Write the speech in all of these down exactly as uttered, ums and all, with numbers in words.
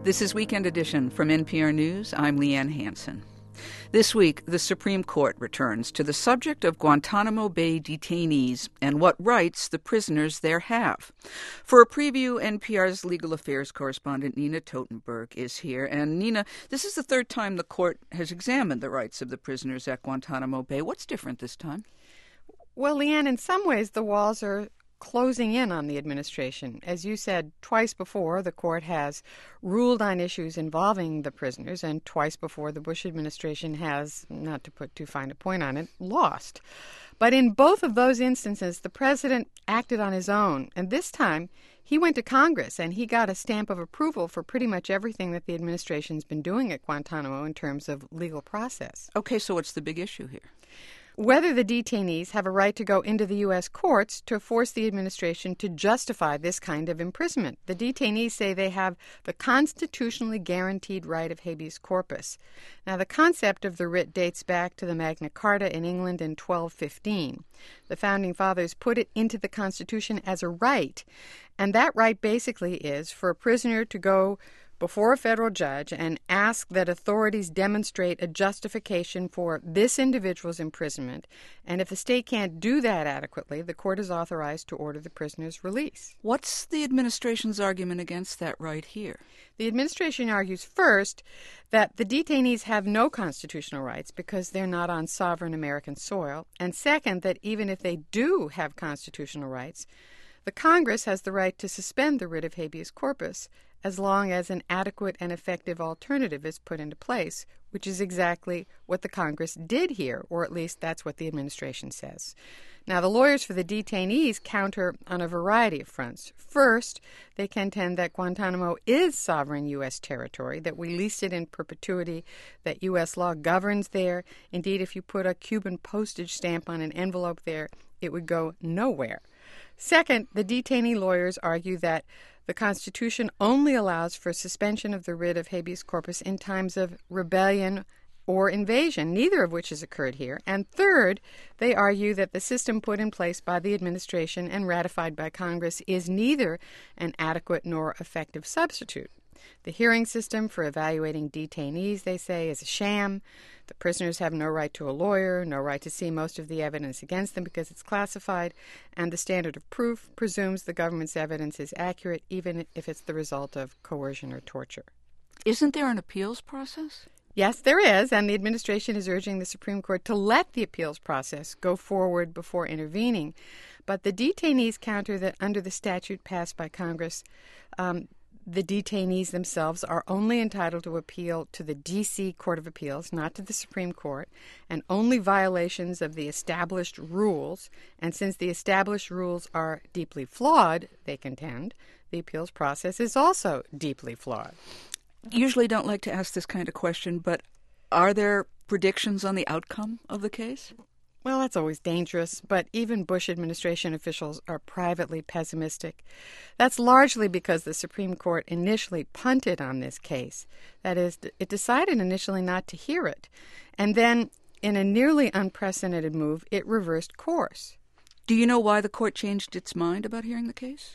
This is Weekend Edition from N P R News. I'm Leanne Hansen. This week, the Supreme Court returns to the subject of Guantanamo Bay detainees and what rights the prisoners there have. For a preview, N P R's legal affairs correspondent Nina Totenberg is here. And Nina, this is the third time the court has examined the rights of the prisoners at Guantanamo Bay. What's different this time? Well, Leanne, in some ways, the walls are closing in on the administration. As you said, twice before, the court has ruled on issues involving the prisoners, and twice before, the Bush administration has, not to put too fine a point on it, lost. But in both of those instances, the president acted on his own, and this time, he went to Congress, and he got a stamp of approval for pretty much everything that the administration's been doing at Guantanamo in terms of legal process. Okay, so what's the big issue here? Whether the detainees have a right to go into the U S courts to force the administration to justify this kind of imprisonment. The detainees say they have the constitutionally guaranteed right of habeas corpus. Now, the concept of the writ dates back to the Magna Carta in England in twelve fifteen. The Founding Fathers put it into the Constitution as a right, and that right basically is for a prisoner to go before a federal judge and ask that authorities demonstrate a justification for this individual's imprisonment. And if the state can't do that adequately, the court is authorized to order the prisoner's release. What's the administration's argument against that right here? The administration argues first that the detainees have no constitutional rights because they're not on sovereign American soil. And second, that even if they do have constitutional rights, the Congress has the right to suspend the writ of habeas corpus as long as an adequate and effective alternative is put into place, which is exactly what the Congress did here, or at least that's what the administration says. Now, the lawyers for the detainees counter on a variety of fronts. First, they contend that Guantanamo is sovereign U S territory, that we leased it in perpetuity, that U S law governs there. Indeed, if you put a Cuban postage stamp on an envelope there, it would go nowhere. Second, the detainee lawyers argue that the Constitution only allows for suspension of the writ of habeas corpus in times of rebellion or invasion, neither of which has occurred here. And third, they argue that the system put in place by the administration and ratified by Congress is neither an adequate nor effective substitute. The hearing system for evaluating detainees, they say, is a sham. The prisoners have no right to a lawyer, no right to see most of the evidence against them because it's classified, and the standard of proof presumes the government's evidence is accurate even if it's the result of coercion or torture. Isn't there an appeals process? Yes, there is, and the administration is urging the Supreme Court to let the appeals process go forward before intervening. But the detainees counter that under the statute passed by Congress, um, the detainees themselves are only entitled to appeal to the D C Court of Appeals, not to the Supreme Court, and only violations of the established rules. And since the established rules are deeply flawed, they contend, the appeals process is also deeply flawed. Usually don't like to ask this kind of question, but are there predictions on the outcome of the case? Well, that's always dangerous, but even Bush administration officials are privately pessimistic. That's largely because the Supreme Court initially punted on this case. That is, it decided initially not to hear it. And then, in a nearly unprecedented move, it reversed course. Do you know why the court changed its mind about hearing the case?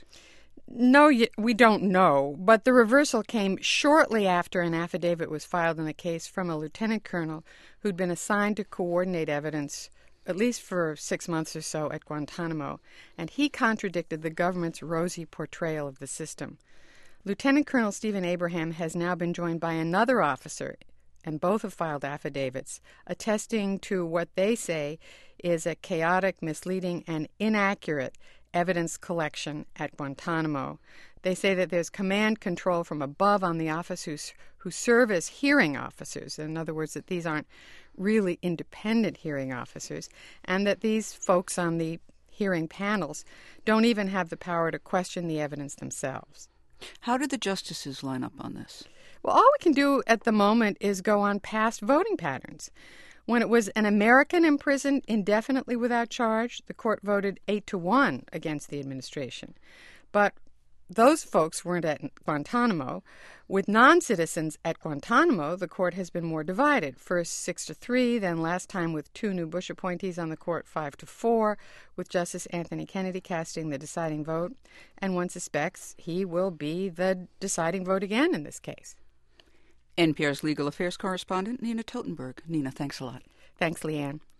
No, we don't know, but the reversal came shortly after an affidavit was filed in the case from a lieutenant colonel who'd been assigned to coordinate evidence at least for six months or so at Guantanamo, and he contradicted the government's rosy portrayal of the system. Lieutenant Colonel Stephen Abraham has now been joined by another officer, and both have filed affidavits attesting to what they say is a chaotic, misleading, and inaccurate evidence collection at Guantanamo. They say that there's command control from above on the officers who serve as hearing officers. In other words, that these aren't really independent hearing officers, and that these folks on the hearing panels don't even have the power to question the evidence themselves. How did the justices line up on this? Well, all we can do at the moment is go on past voting patterns. When it was an American imprisoned indefinitely without charge, the court voted eight to one against the administration. But those folks weren't at Guantanamo. With non-citizens at Guantanamo, the court has been more divided. First six to three, then last time with two new Bush appointees on the court, five to four, with Justice Anthony Kennedy casting the deciding vote. And one suspects he will be the deciding vote again in this case. N P R's legal affairs correspondent, Nina Totenberg. Nina, thanks a lot. Thanks, Leanne.